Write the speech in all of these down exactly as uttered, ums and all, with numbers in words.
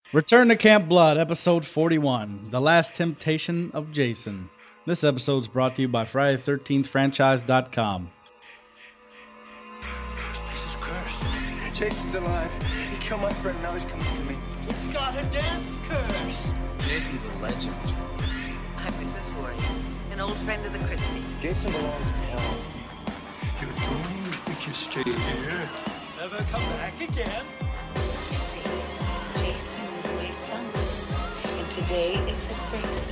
Return to Camp Blood, episode forty-one, The Last Temptation of Jason. This episode is brought to you by Friday the thirteenth franchise dot com. This is cursed. Jason's alive. He killed my friend, now he's coming for me. It's got a death curse. Jason's a legend. I'm Missus Voorhees, an old friend of the Christies. Jason belongs in hell. You're doomed if you stay here. Never come back again. You see, Jason was my son, and today is his birthday.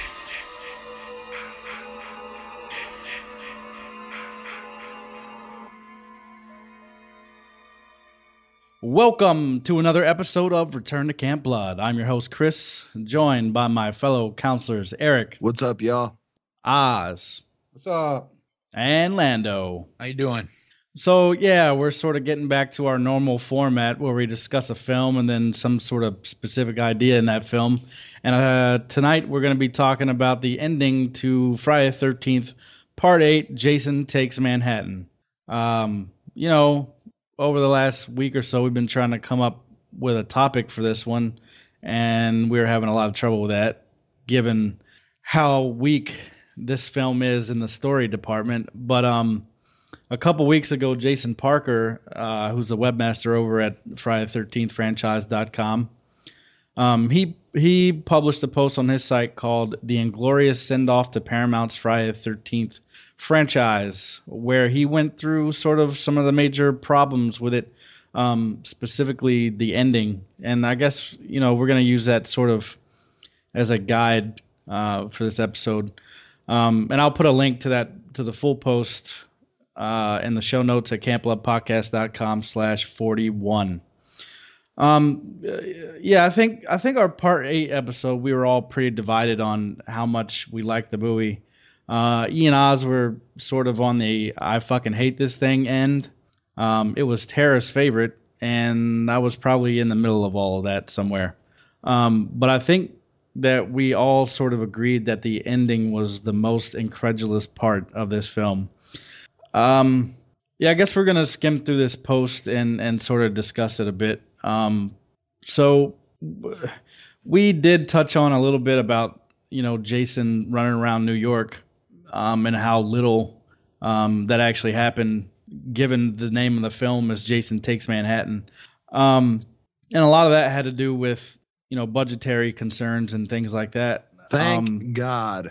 Welcome to another episode of Return to Camp Blood. I'm your host, Chris, joined by my fellow counselors, Eric. What's up, y'all? Oz. What's up? And Lando. How you doing? So, yeah, we're sort of getting back to our normal format where we discuss a film and then some sort of specific idea in that film. And uh, tonight we're going to be talking about the ending to Friday the thirteenth, Part eight, Jason Takes Manhattan. Um, you know, over the last week or so, we've been trying to come up with a topic for this one, and we were having a lot of trouble with that, given how weak this film is in the story department. But um, a couple weeks ago, Jason Parker, uh, who's the webmaster over at Friday the thirteenth franchise dot com, um, he he published a post on his site called "The Inglorious Send-Off to Paramount's Friday the thirteenth Franchise," where he went through sort of some of the major problems with it, um, specifically the ending. And I guess, you know, we're going to use that sort of as a guide uh, for this episode. Um, and I'll put a link to that, to the full post uh, in the show notes at camp blood podcast dot com slash forty-one. Um, yeah, I think, I think our part eight episode, we were all pretty divided on how much we liked the movie. Uh, Ian and Oz were sort of on the I fucking hate this thing end. Um, it was Tara's favorite, and I was probably in the middle of all of that somewhere. Um, but I think that we all sort of agreed that the ending was the most incredulous part of this film. Um, yeah, I guess we're going to skim through this post and, and sort of discuss it a bit. Um, so we did touch on a little bit about, you know, Jason running around New York. Um, and how little um, that actually happened, given the name of the film is Jason Takes Manhattan. Um, and a lot of that had to do with, you know, budgetary concerns and things like that. Thank um, God.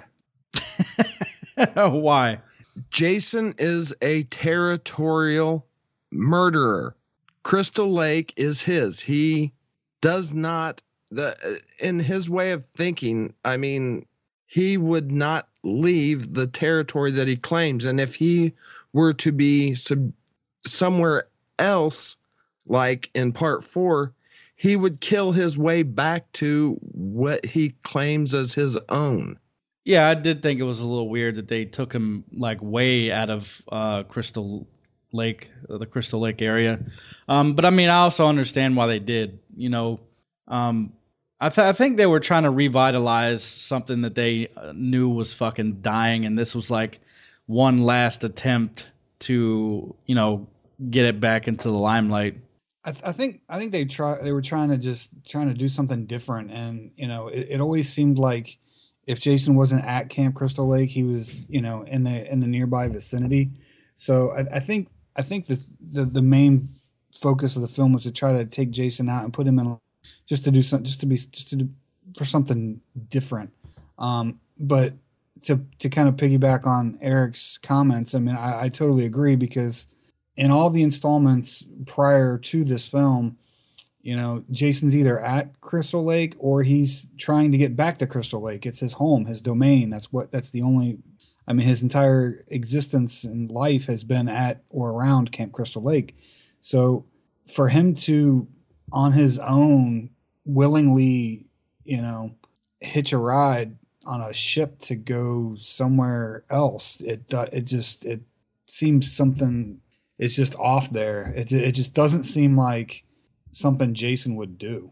Why? Jason is a territorial murderer. Crystal Lake is his. He does not, the in his way of thinking, I mean, he would not leave the territory that he claims. And if he were to be sub- somewhere else, like in part four, he would kill his way back to what he claims as his own. Yeah, I did think it was a little weird that they took him like way out of uh, Crystal Lake, the Crystal Lake area. Um, but I mean, I also understand why they did, you know, um, I, th- I think they were trying to revitalize something that they knew was fucking dying, and this was like one last attempt to, you know, get it back into the limelight. I, th- I think I think they try they were trying to just trying to do something different, and you know, it, it always seemed like if Jason wasn't at Camp Crystal Lake, he was, you know, in the in the nearby vicinity. So I, I think I think the, the the main focus of the film was to try to take Jason out and put him in. Just to do something, just to be, just to do for something different. Um, but to to kind of piggyback on Eric's comments, I mean, I, I totally agree, because in all the installments prior to this film, you know, Jason's either at Crystal Lake or he's trying to get back to Crystal Lake. It's his home, his domain. That's what. That's the only. I mean, his entire existence and life has been at or around Camp Crystal Lake. So for him to, on his own, willingly, you know, hitch a ride on a ship to go somewhere else, it uh, it just it seems something. It's just off there. It it just doesn't seem like something Jason would do.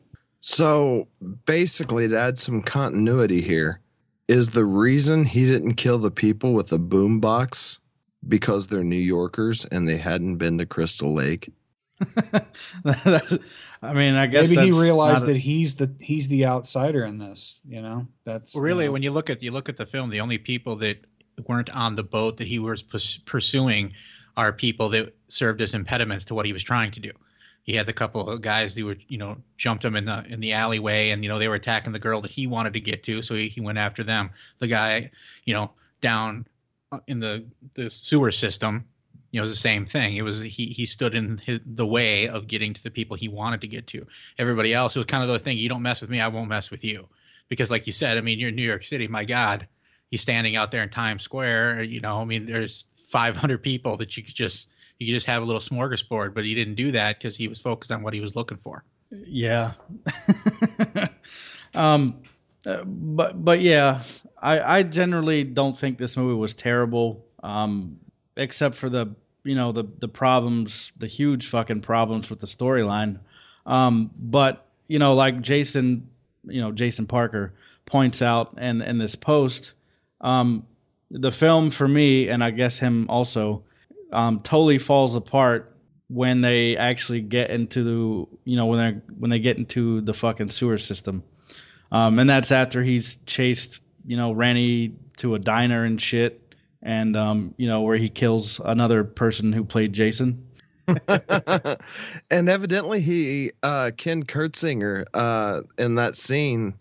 So basically, to add some continuity here, is the reason he didn't kill the people with a boombox because they're New Yorkers and they hadn't been to Crystal Lake? That's- I mean, I guess Maybe he that's realized not a- that he's the he's the outsider in this. You know, that's Well, really, you know, when you look at you look at the film, the only people that weren't on the boat that he was pus- pursuing are people that served as impediments to what he was trying to do. He had the couple of guys who were, you know, jumped him in the in the alleyway, and you know they were attacking the girl that he wanted to get to, so he, he went after them. The guy, you know, down in the the sewer system, you know, it was the same thing. It was he he stood in his, the way of getting to the people he wanted to get to. Everybody else, it was kind of the thing: you don't mess with me, I won't mess with you. Because, like you said, I mean, you're in New York City. My God, he's standing out there in Times Square. You know, I mean, there's five hundred people that you could just you could just have a little smorgasbord, but he didn't do that because he was focused on what he was looking for. Yeah. um, uh, but but yeah, I I generally don't think this movie was terrible. Um, except for the you know the the problems, the huge fucking problems with the storyline. Um, but you know, like Jason, you know Jason Parker points out in in this post, um, the film for me, and I guess him also, um, totally falls apart when they actually get into the, you know, when they when they get into the fucking sewer system, um, and that's after he's chased, you know, Randy to a diner and shit, and um, you know, where he kills another person who played Jason. And evidently he uh Ken Kurtzinger uh in that scene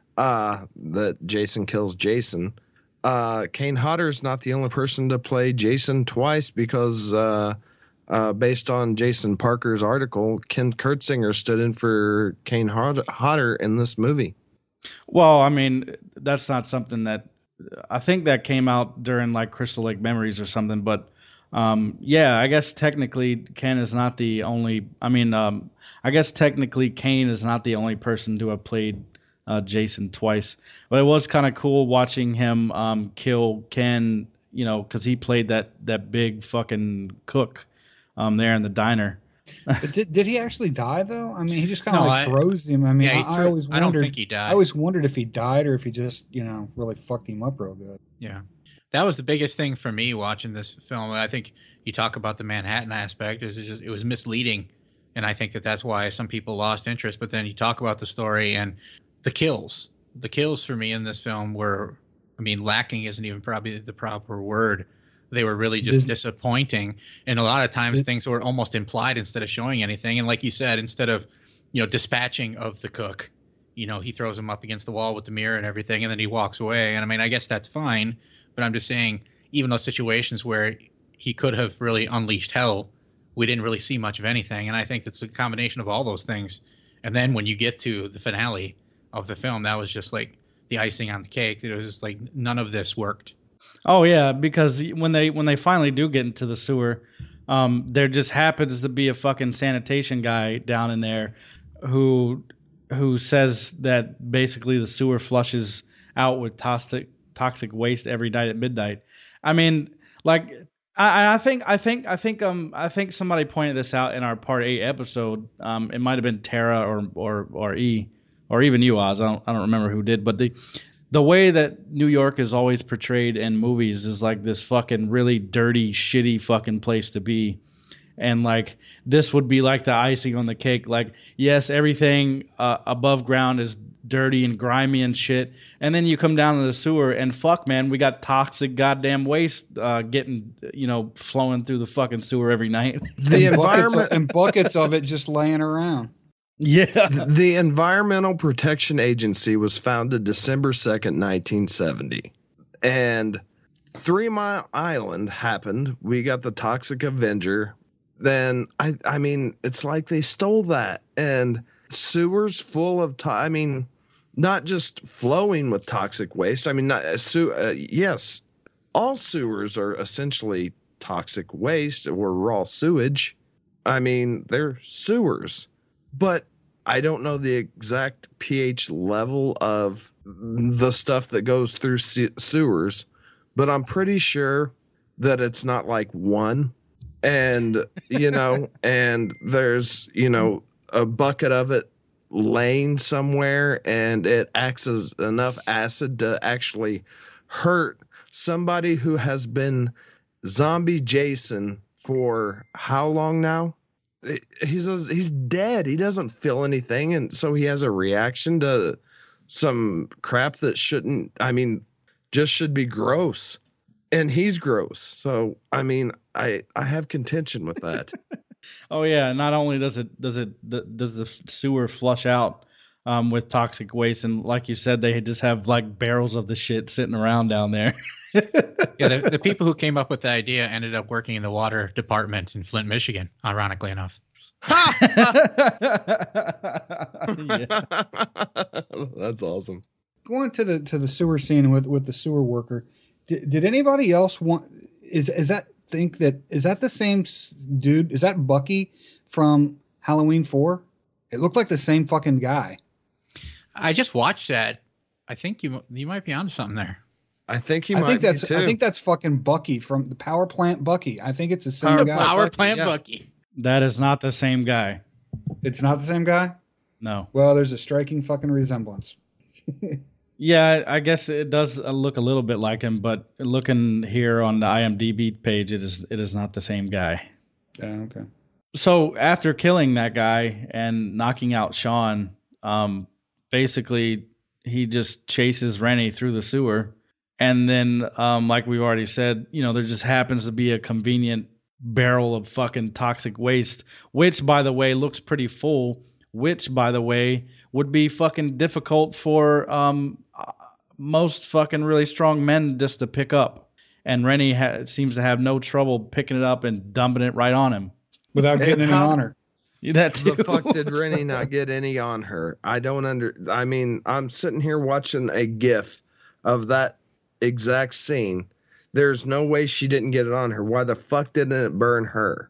uh that Jason kills Jason, uh Kane Hodder's not the only person to play Jason twice, because uh uh based on Jason Parker's article, Ken Kurtzinger stood in for Kane Hod- Hodder in this movie. Well, I mean, that's not something that I think that came out during like Crystal Lake Memories or something, but Um, yeah, I guess technically Ken is not the only. I mean, um, I guess technically Kane is not the only person to have played uh, Jason twice. But it was kind of cool watching him um, kill Ken. You know, because he played that that big fucking cook um, there in the diner. But did, did he actually die though? I mean, he just kind of No, like I- throws him. I mean, Yeah, he I, I threw- always I don't wondered. think he died. I always wondered if he died or if he just, you know, really fucked him up real good. Yeah. That was the biggest thing for me watching this film. I think you talk about the Manhattan aspect, is it just it was misleading, and I think that that's why some people lost interest. But then you talk about the story and the kills. The kills for me in this film were, I mean, lacking isn't even probably the proper word. They were really just Dis- disappointing, and a lot of times Dis- things were almost implied instead of showing anything. And like you said, instead of, you know, dispatching of the cook, you know, he throws him up against the wall with the mirror and everything, and then he walks away. And I mean, I guess that's fine. But I'm just saying, even those situations where he could have really unleashed hell, we didn't really see much of anything. And I think that's a combination of all those things. And then when you get to the finale of the film, that was just like the icing on the cake. It was just like none of this worked. Oh yeah, because when they when they finally do get into the sewer, um, there just happens to be a fucking sanitation guy down in there who who says that basically the sewer flushes out with toxic toxic waste every night at midnight. I mean, like I, I think I think I think um I think somebody pointed this out in our part eight episode. Um, it might have been Tara or or or E or even you, Oz. I don't I don't remember who did, but the the way that New York is always portrayed in movies is like this fucking really dirty, shitty fucking place to be. And like this would be like the icing on the cake. Like, yes, everything uh, above ground is dirty and grimy and shit. And then you come down to the sewer and fuck, man, we got toxic goddamn waste uh, getting, you know, flowing through the fucking sewer every night. The and, buckets of, environment and buckets of it just laying around. Yeah. The Environmental Protection Agency was founded December second, nineteen seventy. And Three Mile Island happened. We got the Toxic Avenger. Then, I I mean, it's like they stole that. And sewers full of, to- I mean, not just flowing with toxic waste. I mean, not, uh, su- uh, yes, all sewers are essentially toxic waste or raw sewage. I mean, they're sewers. But I don't know the exact pH level of the stuff that goes through se- sewers, but I'm pretty sure that it's not like one. And, you know, and there's, you know, a bucket of it laying somewhere, and it acts as enough acid to actually hurt somebody who has been zombie Jason for how long now? he's he's dead. He doesn't feel anything, and so he has a reaction to some crap that shouldn't. I mean, just should be gross, and he's gross. So I mean, I I have contention with that. Oh yeah, not only does it does it does the sewer flush out um, with toxic waste, and like you said, they just have like barrels of the shit sitting around down there. Yeah, the, the people who came up with the idea ended up working in the water department in Flint, Michigan, ironically enough. Yeah. That's awesome. Going to the to the sewer scene with, with the sewer worker, did, did anybody else want is is that think that is that the same s- dude? Is that Bucky from Halloween four? It looked like the same fucking guy. I just watched that. I think you you might be onto something there. I think he I might think that's be too. I think that's fucking Bucky from the power plant Bucky. I think it's the same Power guy. Power Bucky, plant yeah. Bucky. That is not the same guy. It's not the same guy? No. Well, there's a striking fucking resemblance. Yeah, I guess it does look a little bit like him, but looking here on the I M D B page, it is it is not the same guy. Yeah, okay. So after killing that guy and knocking out Sean, um, basically he just chases Rennie through the sewer, and then, um, like we've already said, you know, there just happens to be a convenient barrel of fucking toxic waste, which, by the way, looks pretty full. Which, by the way, would be fucking difficult for um, most fucking really strong men just to pick up. And Rennie ha- seems to have no trouble picking it up and dumping it right on him. Without getting any how- on her. That too. The fuck did Rennie not get any on her? I don't under. I mean, I'm sitting here watching a GIF of that exact scene. There's no way she didn't get it on her. Why the fuck didn't it burn her?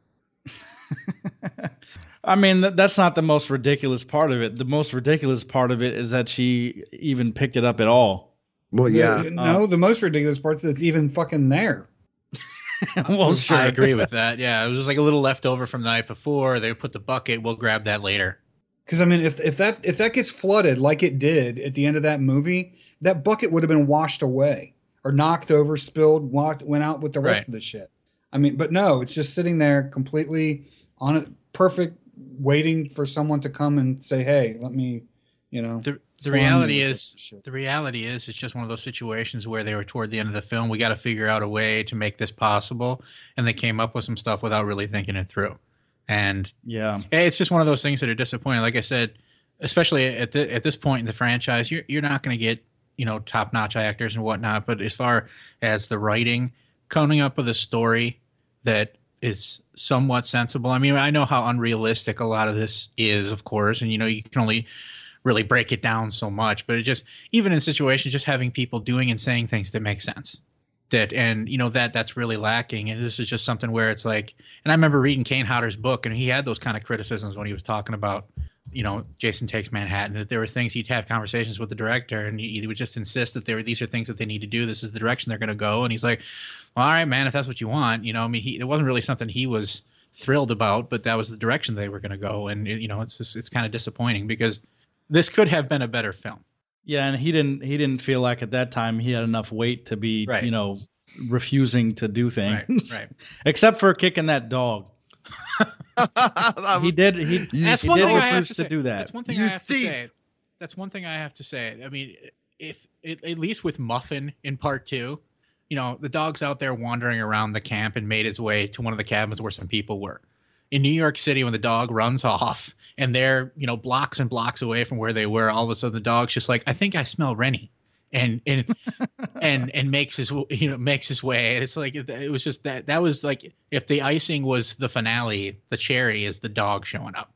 I mean, that, that's not the most ridiculous part of it. The most ridiculous part of it is that she even picked it up at all. Well, yeah. The- no, the most ridiculous part is it's even fucking there. Well, sure. I agree with that. Yeah, it was just like a little leftover from the night before. They put the bucket. We'll grab that later. Because I mean, if if that if that gets flooded like it did at the end of that movie, that bucket would have been washed away or knocked over, spilled, walked, went out with the rest Right. of the shit. I mean, but no, it's just sitting there completely on it, perfect, waiting for someone to come and say, "Hey, let me," you know. The, the slime reality you with is, this shit. the reality is, it's just one of those situations where they were toward the end of the film. We got to figure out a way to make this possible, and they came up with some stuff without really thinking it through. And Yeah. it's just one of those things that are disappointing. Like I said, especially at the, at this point in the franchise, you're you're not going to get, you know, top notch actors and whatnot. But as far as the writing, coming up with a story that is somewhat sensible. I mean, I know how unrealistic a lot of this is, of course, and you know, you can only really break it down so much. But it just, even in situations, just having people doing and saying things that make sense. That and you know that that's really lacking, and this is just something where it's like, and I remember reading Kane Hodder's book, and he had those kind of criticisms when he was talking about, you know, Jason Takes Manhattan. That there were things he'd have conversations with the director, and he, he would just insist that there were these are things that they need to do. This is the direction they're going to go, and he's like, well, all right, man, if that's what you want, you know, I mean, he, it wasn't really something he was thrilled about, but that was the direction they were going to go, and you know, it's just, it's kind of disappointing because this could have been a better film. Yeah, and he didn't he didn't feel like at that time he had enough weight to be, Right. you know, refusing to do things. Right, right. Except for kicking that dog. He did he, That's he one did thing I have refuse to to, say. do that. That's one thing You I have thief. to say. That's one thing I have to say. I mean, if at at least with Muffin in part two, you know, the dog's out there wandering around the camp and made its way to one of the cabins where some people were. In New York City, when the dog runs off and they're, you know, blocks and blocks away from where they were, all of a sudden the dog's just like, I think I smell Rennie. And and and and makes his you know makes his way. And it's like it, it was just that that was like if the icing was the finale, the cherry is the dog showing up.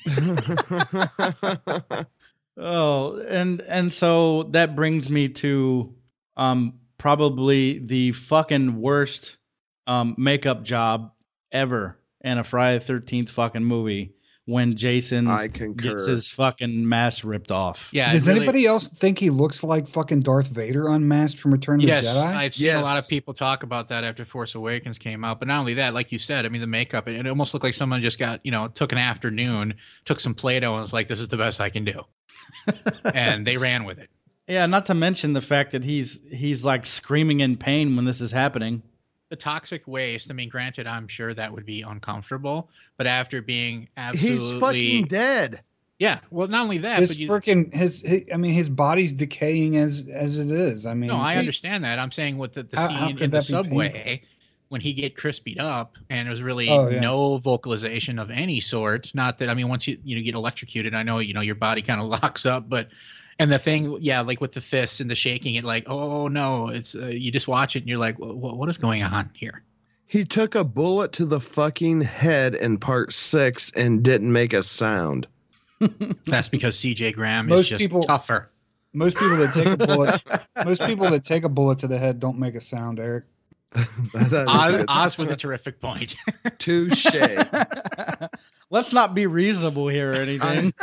Oh, and and so that brings me to um probably the fucking worst um makeup job ever in a Friday the thirteenth fucking movie when Jason I concur. gets his fucking mask ripped off. Yeah. Does it really- anybody else think he looks like fucking Darth Vader unmasked from Return of Yes, the Jedi? I'd seen a lot Yes. of people talk about that after Force Awakens came out. But not only that, like you said, I mean, the makeup, it, it almost looked like someone just got, you know, took an afternoon, took some Play-Doh and was like, this is the best I can do. And they ran with it. Yeah, not to mention the fact that he's he's like screaming in pain when this is happening. the toxic waste. I mean, granted, I'm sure that would be uncomfortable, but after being absolutely, He's fucking dead. Yeah. Well, not only that, His but you, freaking his, his. I mean, his body's decaying as as it is. I mean, no, I he- understand that. I'm saying with the, the How- how scene could in the that be subway painful? when he get crispied up, and there was really Oh, yeah. no vocalization of any sort. Not that I mean, once you you know get electrocuted, I know you know your body kind of locks up, but and the thing, yeah, like with the fists and the shaking, it like, oh no, it's uh, you just watch it and you're like, what, what is going on here? He took a bullet to the fucking head in part six and didn't make a sound. That's because C J Graham is Most just people- tougher. most people that take a bullet, most people that take a bullet to the head don't make a sound, Eric. That is Oz, it. Oz with a terrific point. Touche. Let's not be reasonable here or anything.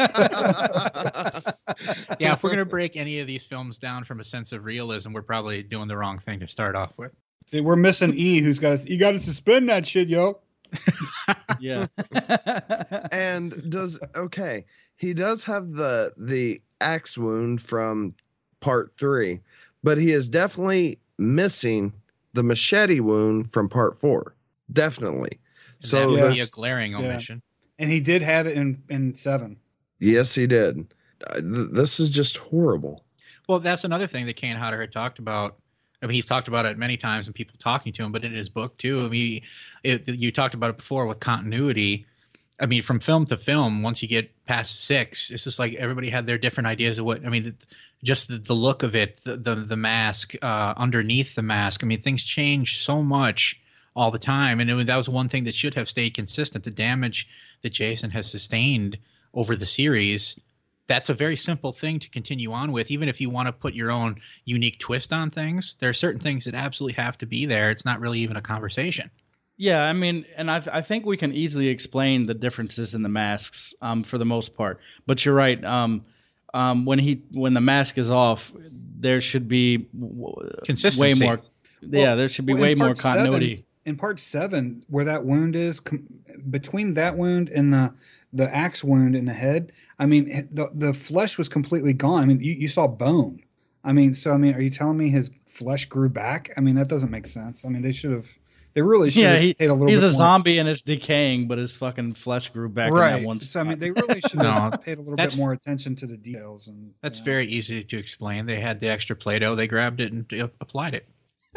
Yeah, if we're gonna break any of these films down from a sense of realism, we're probably doing the wrong thing to start off with. See, we're missing E, who's got to, you got to suspend that shit, yo. Yeah. And does okay, he does have the the axe wound from part three, but he is definitely missing the machete wound from part four. Definitely. And So that would be a that's- glaring yeah. omission. And he did have it in in seven. yes, he did. Uh, th- this is just horrible. Well, that's another thing that Kane Hodder had talked about. I mean, he's talked about it many times and people talking to him, but in his book too. I mean, it, you talked about it before with continuity. I mean, from film to film, once you get past six, it's just like everybody had their different ideas of what. I mean, just the, the look of it, the the, the mask uh, underneath the mask. I mean, things change so much all the time, and it, that was one thing that should have stayed consistent. The damage that Jason has sustained over the series. That's a very simple thing to continue on with, even if you want to put your own unique twist on things. There are certain things that absolutely have to be there. It's not really even a conversation. Yeah, I mean, and I I think we can easily explain the differences in the masks um, for the most part. But you're right. Um, um, when he when the mask is off, there should be w- Consistency. way more. Yeah, Well- there should be well, way in more part seven- continuity. In part seven, where that wound is, com- between that wound and the the axe wound in the head, I mean, the the flesh was completely gone. I mean, you, you saw bone. I mean, so I mean, are you telling me his flesh grew back? I mean, that doesn't make sense. I mean, they should have. They really should Yeah, have he, paid a little he's bit a more. zombie and it's decaying, but his fucking flesh grew back in Right. that one So I mean, spot. they really should have No, paid a little that's- bit more attention to the details. And That's you know. very easy to explain. They had the extra Play-Doh. They grabbed it and uh, applied it.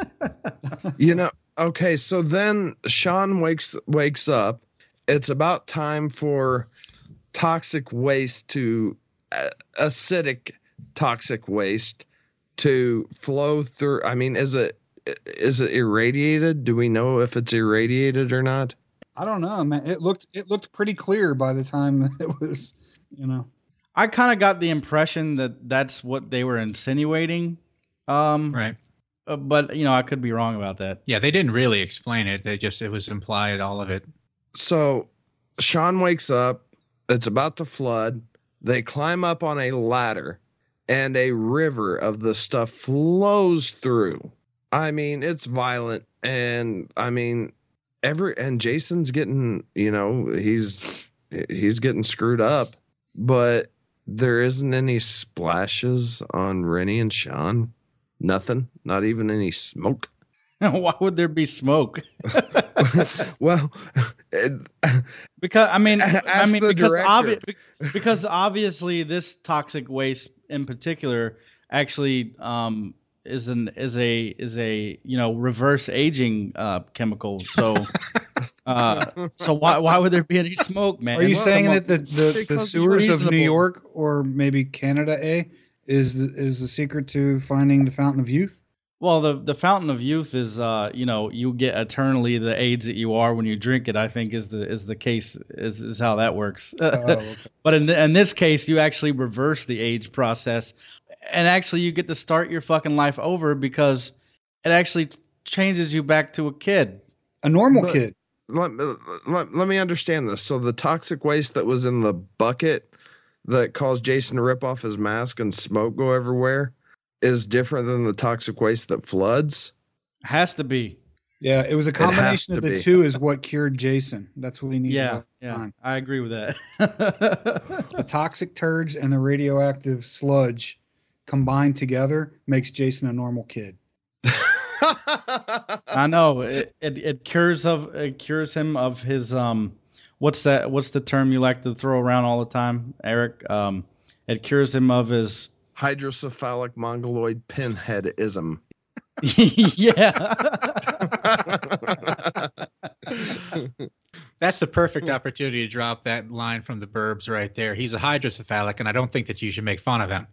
You know, okay, so then Sean wakes wakes up. It's about time for toxic waste to uh, acidic toxic waste to flow through. I mean, is it is it irradiated? Do we know if it's irradiated or not? I don't know, man. It looked it looked pretty clear by the time it was, you know. I kind of got the impression that that's what they were insinuating. Um, Right. uh, but you know, I could be wrong about that. Yeah, they didn't really explain it. They just, it was implied, all of it. So Sean wakes up. It's about to flood. They climb up on a ladder, and a river of the stuff flows through. I mean, it's violent, and I mean, every and Jason's getting, you know, he's he's getting screwed up, but there isn't any splashes on Rennie and Sean. Nothing, not even any smoke. Why would there be smoke? Well, it, Because I mean, I Ask mean, the because, director. obvi- because obviously this toxic waste in particular actually um, is an is a is a you know reverse aging uh, chemical. So uh, so why why would there be any smoke, man? Are you Well, saying come that the, the, the because sewers of reasonable. New York or maybe Canada A is the, is the secret to finding the fountain of youth? Well, the the fountain of youth is, uh, you know, you get eternally the age that you are when you drink it. I think is the is the case is, is how that works. Oh, okay. But in in this case, you actually reverse the age process, and actually you get to start your fucking life over because it actually changes you back to a kid. A normal But- kid. let, let, let me understand this. So the toxic waste that was in the bucket that caused Jason to rip off his mask and smoke go everywhere is different than the toxic waste that floods. Has to be. Yeah, it was a has combination of to the be. Uh-huh. two is what cured Jason. That's what he needed. Yeah, all the yeah, time. I agree with that. The toxic turds and the radioactive sludge combined together makes Jason a normal kid. I know it, it. It cures of it cures him of his um. What's that? What's the term you like to throw around all the time, Eric? Um, it cures him of his hydrocephalic mongoloid pinheadism. Yeah. That's the perfect opportunity to drop that line from the Burbs right there. He's a hydrocephalic, and I don't think that you should make fun of him.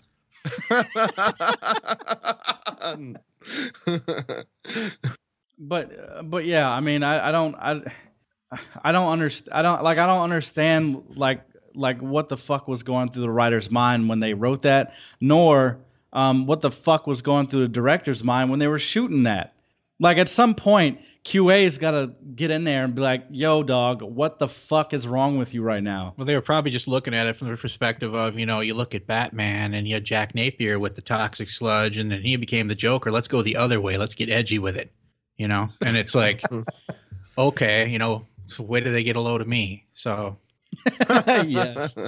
but but yeah, I mean, I, I don't I I don't understand. I don't like. I don't understand like like what the fuck was going through the writer's mind when they wrote that, nor um, what the fuck was going through the director's mind when they were shooting that. Like at some point, Q A's got to get in there and be like, "Yo, dog, what the fuck is wrong with you right now?" Well, they were probably just looking at it from the perspective of, you know, you look at Batman and you had Jack Napier with the toxic sludge, and then he became the Joker. Let's go the other way. Let's get edgy with it, you know. And it's like, okay, you know, so where do they get a load of me? So, yes.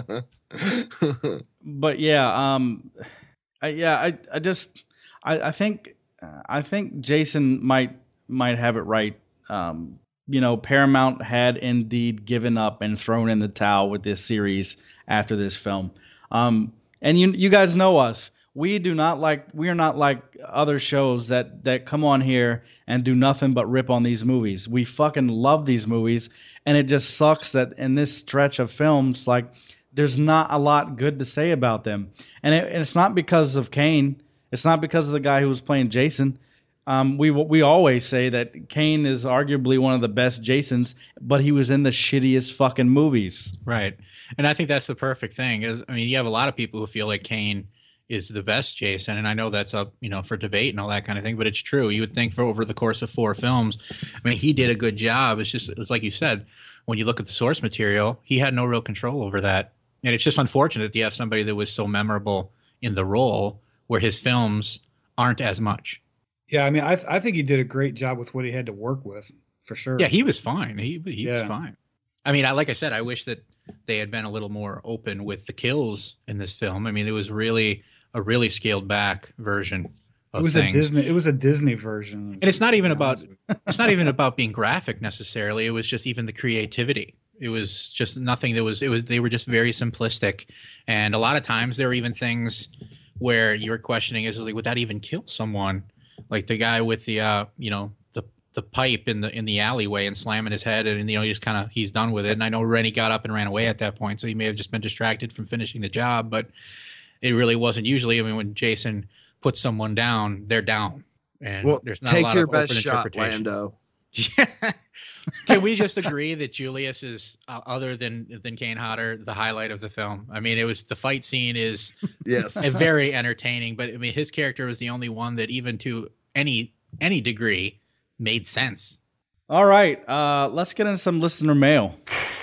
But yeah, um, I, yeah, I, I just, I, I think. I think Jason might might have it right. Um, you know, Paramount had indeed given up and thrown in the towel with this series after this film. Um, and you you guys know us. We do not like we are not like other shows that that come on here and do nothing but rip on these movies. We fucking love these movies, and it just sucks that in this stretch of films, like there's not a lot good to say about them. And, it, and it's not because of Kane. It's not because of the guy who was playing Jason. Um, we we always say that Kane is arguably one of the best Jasons, but he was in the shittiest fucking movies. Right. And I think that's the perfect thing. Is I mean, you have a lot of people who feel like Kane is the best Jason, and I know that's up, you know, for debate and all that kind of thing, but it's true. You would think for over the course of four films, I mean, he did a good job. It's just, it's like you said, when you look at the source material, he had no real control over that. And it's just unfortunate that you have somebody that was so memorable in the role where his films aren't as much. Yeah, I mean, I I think he did a great job with what he had to work with, for sure. Yeah, he was fine. He he yeah. was fine. I mean, I, like I said, I wish that they had been a little more open with the kills in this film. I mean, it was really a really scaled back version of it was things. a Disney. It was a Disney version, and it's not even about it's not even about being graphic necessarily. It was just even the creativity. It was just nothing that was. It was they were just very simplistic, and a lot of times there were even things where you were questioning is like, would that even kill someone? Like the guy with the, uh, you know, the the pipe in the in the alleyway and slamming his head, and you know, he just kind of he's done with it. And I know Rennie got up and ran away at that point, so he may have just been distracted from finishing the job. But it really wasn't usually. I mean, when Jason puts someone down, they're down, and well, there's not take a lot your of best open shot, interpretation. Lando. Yeah. Can we just agree that Julius is, uh, other than than Kane Hodder, the highlight of the film? I mean, it was the fight scene is yes, very entertaining, but I mean, his character was the only one that, even to any any degree, made sense. All right, uh, let's get into some listener mail.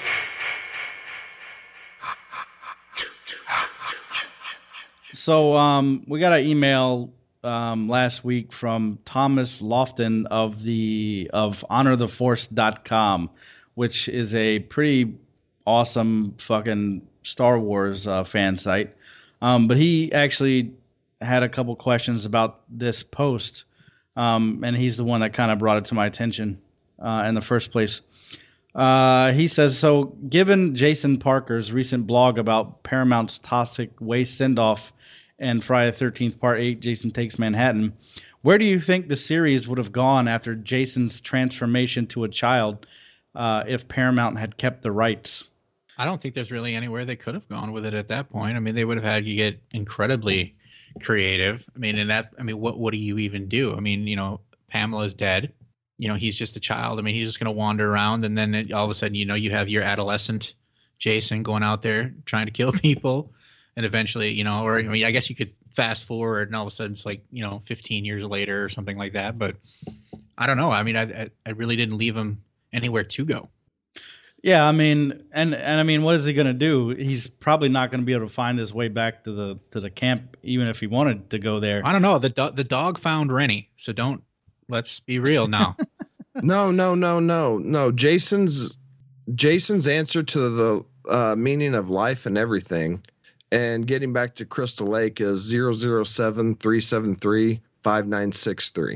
So um, we got an email um, last week from Thomas Lofton of the of honor the force dot com, which is a pretty awesome fucking Star Wars uh, fan site. Um, but he actually had a couple questions about this post, um, and he's the one that kind of brought it to my attention uh, in the first place. Uh, he says, so given Jason Parker's recent blog about Paramount's toxic waste send-off and Friday the thirteenth Part eight, Jason Takes Manhattan, where do you think the series would have gone after Jason's transformation to a child uh, if Paramount had kept the rights? I don't think there's really anywhere they could have gone with it at that point. I mean, they would have had you get incredibly creative. I mean, and that, I mean, what, what do you even do? I mean, you know, Pamela's dead. You know, he's just a child. I mean, he's just going to wander around, and then it, all of a sudden, you know, you have your adolescent Jason going out there trying to kill people, and eventually, you know, or I mean, I guess you could fast forward, and all of a sudden, it's like, you know, fifteen years later or something like that. But I don't know. I mean, I I, I really didn't leave him anywhere to go. Yeah, I mean, and and I mean, what is he going to do? He's probably not going to be able to find his way back to the to the camp, even if he wanted to go there. I don't know. The do- the dog found Rennie, so don't. Let's be real now. no, no, no, no, no. Jason's Jason's answer to the uh, meaning of life and everything, and getting back to Crystal Lake is zero zero seven three seven three five nine six three.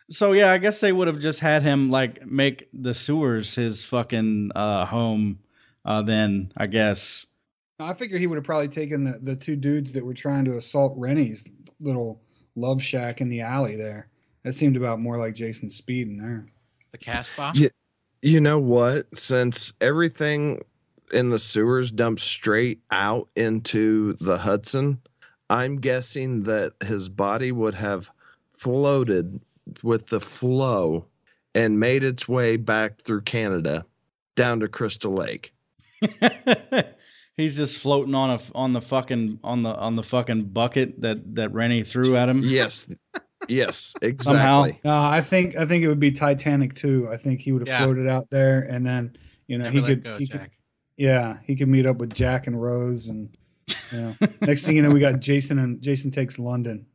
So yeah, I guess they would have just had him like make the sewers his fucking uh, home. Uh, then I guess. I figured he would have probably taken the, the two dudes that were trying to assault Rennie's little love shack in the alley there. That seemed about more like Jason Speed in there. The cast box? You, you know what? Since everything in the sewers dumps straight out into the Hudson, I'm guessing that his body would have floated with the flow and made its way back through Canada down to Crystal Lake. He's just floating on a on the fucking on the on the fucking bucket that that Rennie threw at him. Yes, yes, exactly. Somehow. No, I think I think it would be Titanic too. I think he would have Yeah. floated out there, and then you know Never he let could, go, he could Jack. yeah he could meet up with Jack and Rose, and you know next thing you know we got Jason and Jason Takes London.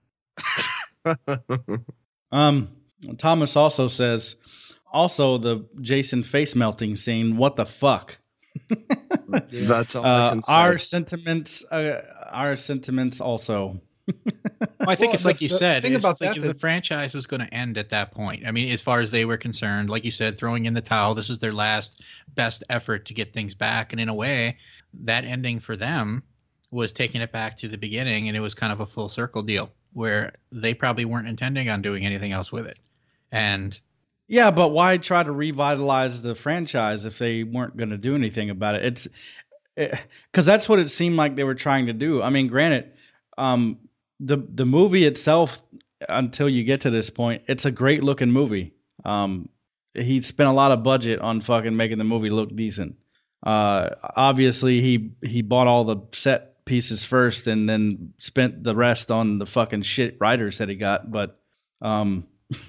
Um, Thomas also says, also the Jason face melting scene. What the fuck? That's all I Uh, can say. our sentiments, uh, our sentiments also. Well, I think Well, it's like the- you the said. thing It's about like that if that- the franchise was going to end at that point. I mean, as far as they were concerned, like you said, throwing in the towel. This is their last best effort to get things back, and in a way, that ending for them was taking it back to the beginning, and it was kind of a full circle deal where they probably weren't intending on doing anything else with it. And Yeah, but why try to revitalize the franchise if they weren't going to do anything about it? It's because that's what it seemed like they were trying to do. I mean, granted, um, the the movie itself, until you get to this point, it's a great looking movie. Um, he spent a lot of budget on fucking making the movie look decent. Uh, obviously, he he bought all the set pieces first and then spent the rest on the fucking shit writers that he got. But um,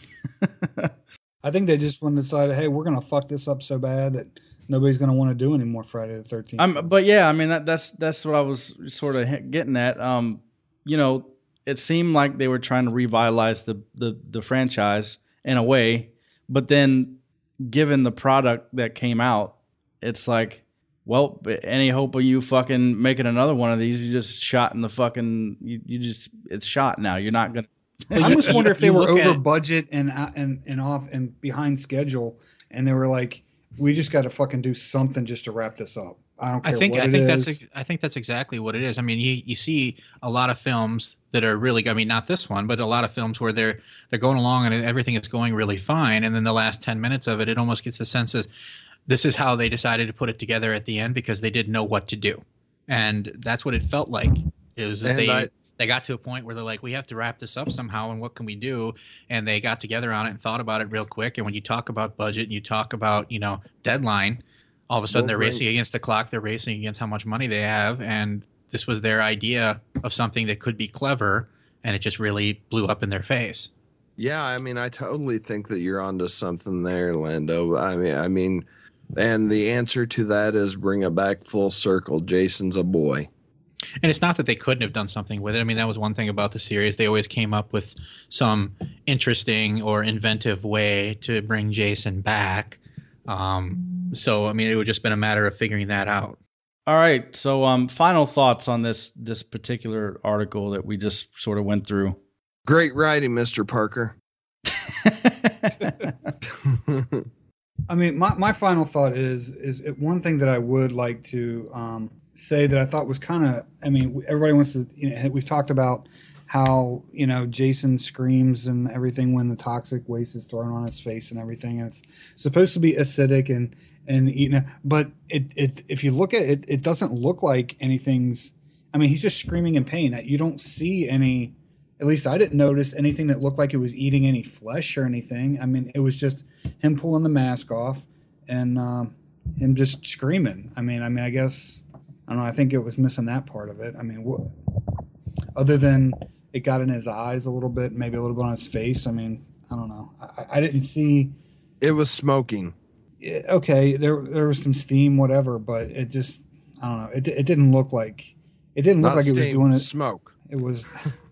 I think they just want to decide, hey, we're gonna fuck this up so bad that nobody's gonna want to do any more Friday the thirteenth. I'm, but yeah, I mean that, that's that's what I was sort of getting at. Um, you know, it seemed like they were trying to revitalize the, the the franchise in a way, but then given the product that came out, it's like, well, any hope of you fucking making another one of these? You just shot in the fucking. You, you just it's shot now. You're not gonna. I just wonder if they You were look at over it- budget and and and off and behind schedule, and they were like, we just got to fucking do something just to wrap this up. I don't care I think what I it think is. that's ex- I think that's exactly what it is. I mean, you you see a lot of films that are really. I mean, not this one, but a lot of films where they're they're going along and everything is going really fine, and then the last ten minutes of it, it almost gets the sense of this is how they decided to put it together at the end because they didn't know what to do, and that's what it felt like. It was that And they. I- They got to a point where they're like, we have to wrap this up somehow, and what can we do? And they got together on it and thought about it real quick. And when you talk about budget and you talk about, you know, deadline, all of a sudden Well, they're right. racing against the clock. They're racing against how much money they have. And this was their idea of something that could be clever, and it just really blew up in their face. Yeah, I mean, I totally think that you're onto something there, Lando. I mean, I mean, and the answer to that is bring it back full circle. Jason's a boy. And it's not that they couldn't have done something with it. I mean, that was one thing about the series. They always came up with some interesting or inventive way to bring Jason back. Um, so, I mean, it would just been a matter of figuring that out. All right. So, um, final thoughts on this this particular article that we just sort of went through. Great writing, Mister Parker. I mean, my, my final thought is is it, one thing that I would like to um, say that I thought was kind of. I mean, everybody wants to. You know, we've talked about how you know Jason screams and everything when the toxic waste is thrown on his face and everything, and it's supposed to be acidic and and you know, but it it if you look at it, it doesn't look like anything's. I mean, he's just screaming in pain. You don't see any. At least I didn't notice anything that looked like it was eating any flesh or anything. I mean, it was just him pulling the mask off and um, him just screaming. I mean, I mean, I guess I don't know. I think it was missing that part of it. I mean, what, other than it got in his eyes a little bit, maybe a little bit on his face. I mean, I don't know. I, I didn't see. It was smoking. Okay, there there was some steam, whatever, but it just I don't know. It it didn't look like it didn't look Not like it was steam, doing it. Smoke. It was.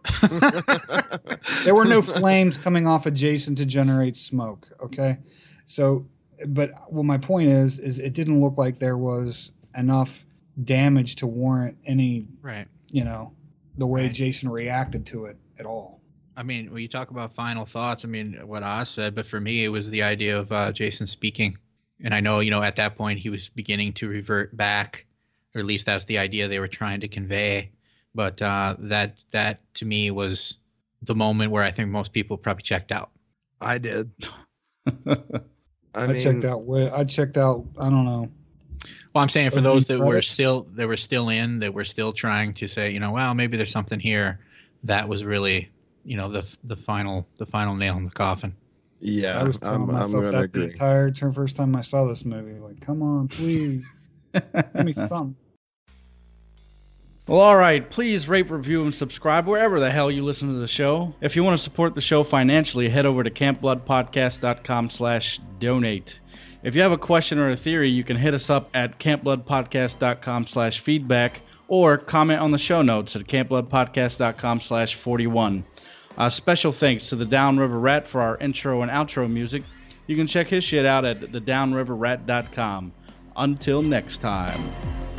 There were no flames coming off of Jason to generate smoke. Okay, so, but well, my point is, is it didn't look like there was enough damage to warrant any, Right. you know, the way Right. Jason reacted to it at all. I mean, when you talk about final thoughts, I mean, what Oz said, but for me, it was the idea of uh, Jason speaking. And I know, you know, at that point, he was beginning to revert back, or at least that's the idea they were trying to convey. But uh, that, that to me was the moment where I think most people probably checked out. I did. I, I, I mean, checked out. way- I checked out. I don't know. Well, I'm saying for Opening those that were credits? still that were still in, that were still trying to say, you know, well, maybe there's something here. That was really, you know, the the final the final nail in the coffin. Yeah, I was telling I'm, I'm myself going to that the agree. entire turn first time I saw this movie. Like, come on, please, give me something. Well, all right. Please rate, review, and subscribe wherever the hell you listen to the show. If you want to support the show financially, head over to campbloodpodcast.com slash donate. If you have a question or a theory, you can hit us up at campbloodpodcast.com slash feedback or comment on the show notes at campbloodpodcast.com slash 41. Uh, special thanks to the Downriver Rat for our intro and outro music. You can check his shit out at the downriver rat dot com. Until next time.